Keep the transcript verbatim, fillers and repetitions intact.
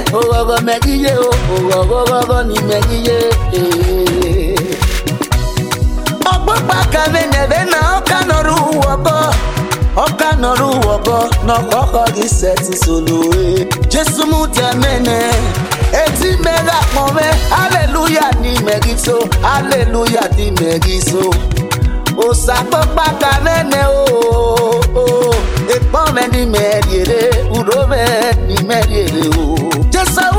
ogogo megiye o ogogo ni megiye ogbopa kave neve na okanoru wogo okanoru wogo no koko gi seti solo e Jesu mu temene eti mega pome hallelujah ni megito hallelujah ni megiso o sapopa kave ne o o e pome ni mediere urome ni mediere o Jesu